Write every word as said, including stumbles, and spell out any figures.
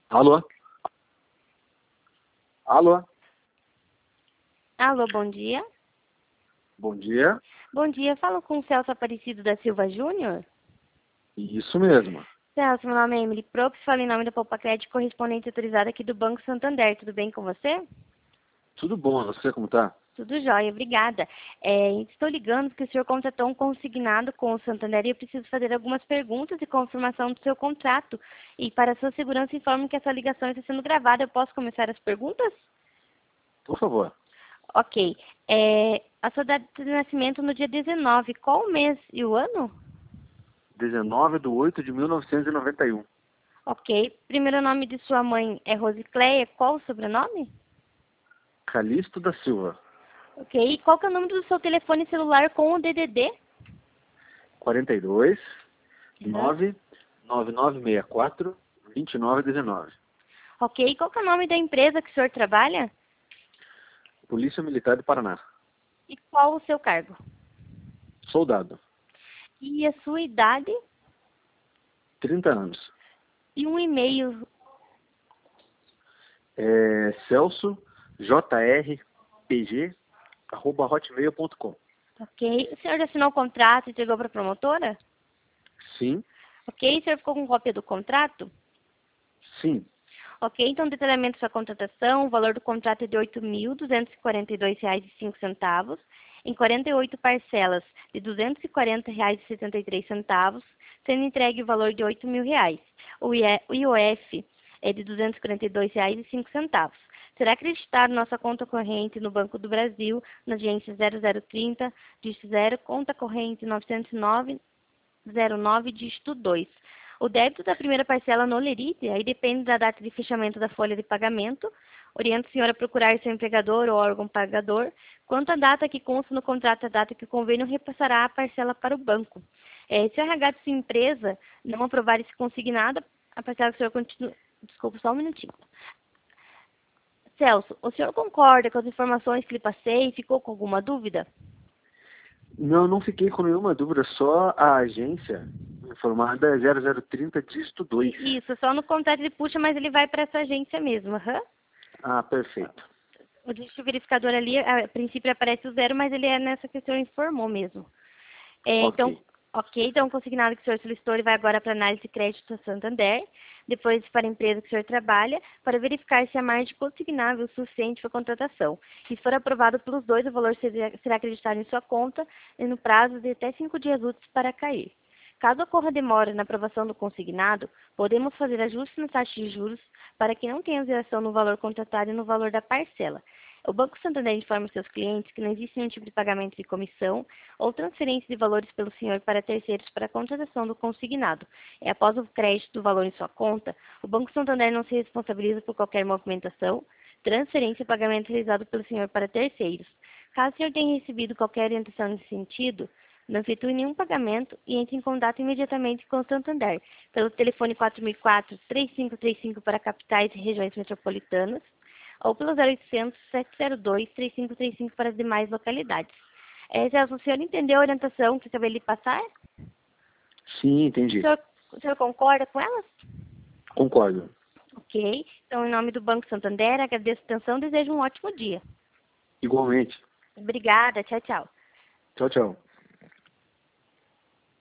Alô? Alô? Alô, bom dia. Bom dia. Bom dia, falo com o Celso Aparecido da Silva Júnior. Isso mesmo. Celso, meu nome é Emily Prox, falo em nome da Poupa Crédito, correspondente autorizada aqui do Banco Santander. Tudo bem com você? Tudo bom, você como tá? Tudo jóia, obrigada. É, estou ligando porque o senhor contratou um consignado com o Santander e eu preciso fazer algumas perguntas de confirmação do seu contrato. E para sua segurança, informe que essa ligação está sendo gravada. Eu posso começar as perguntas? Por favor. Ok. É, a sua data de nascimento no dia dezenove, qual o mês e o ano? dezenove de oito de mil novecentos e noventa e um. Ok. Primeiro nome de sua mãe é Rosicléia. Qual o sobrenome? Calixto da Silva. Ok. E qual que é o número do seu telefone celular com o D D D? quarenta e dois, Uhum. nove nove nove seis quatro, vinte e nove dezenove. Ok. E qual que é o nome da empresa que o senhor trabalha? Polícia Militar do Paraná. E qual o seu cargo? Soldado. E a sua idade? trinta anos. E um e-mail. É Celso jrpg arroba hotmail ponto com. Ok. O senhor já assinou o contrato e entregou para a promotora? Sim, Ok. O senhor ficou com cópia do contrato? sim. Ok, então detalhamento da sua contratação, o valor do contrato é de oito mil duzentos e quarenta e dois reais e cinco centavos, em quarenta e oito parcelas de duzentos e quarenta reais e setenta e três centavos, sendo entregue o valor de oito mil reais. O I O F é de duzentos e quarenta e dois reais e cinco centavos. Será acreditado nossa conta corrente no Banco do Brasil, na agência zero zero trinta, dígito zero, conta corrente novecentos e nove, zero nove, dígito dois. O débito da primeira parcela no Lerite, aí depende da data de fechamento da folha de pagamento. Oriento a senhora a procurar seu empregador ou órgão pagador. Quanto à data que consta no contrato, a data que o convênio repassará a parcela para o banco. É, se o R H de sua empresa não aprovar esse consignado, a parcela que o senhor continua... Desculpa, só um minutinho. Celso, o senhor concorda com as informações que lhe passei e ficou com alguma dúvida? Não, não fiquei com nenhuma dúvida, só a agência informada é zero zero trinta, dígito dois. Isso, só no contrato ele puxa, mas ele vai para essa agência mesmo. Aham. Ah, perfeito. O dígito verificador ali, a princípio aparece o zero, mas ele é nessa que o senhor informou mesmo. É, então, Ok. ok, então o consignado que o senhor solicitou, ele vai agora para análise de crédito Santander, depois para a empresa que o senhor trabalha, para verificar se a margem consignável o suficiente para a contratação. Se for aprovado pelos dois, o valor será, será acreditado em sua conta e no prazo de até cinco dias úteis para cair. Caso ocorra demora na aprovação do consignado, podemos fazer ajustes na taxa de juros para que não tenha alteração no valor contratado e no valor da parcela. O Banco Santander informa seus clientes que não existe nenhum tipo de pagamento de comissão ou transferência de valores pelo senhor para terceiros para a contratação do consignado. E após o crédito do valor em sua conta, o Banco Santander não se responsabiliza por qualquer movimentação, transferência ou pagamento realizado pelo senhor para terceiros. Caso o senhor tenha recebido qualquer orientação nesse sentido, não efetue nenhum pagamento e entre em contato imediatamente com o Santander pelo telefone quatro mil e quatro, três cinco três cinco para capitais e regiões metropolitanas ou pelo zero oitocentos, sete zero dois, três cinco três cinco para as demais localidades. É, Celso, o senhor entendeu a orientação que eu acabei de passar? Sim, O entendi. senhor, o senhor concorda com elas? Concordo. Ok. Então, em nome do Banco Santander, agradeço a atenção e desejo um ótimo dia. Igualmente. Obrigada. Tchau, tchau. Tchau, tchau.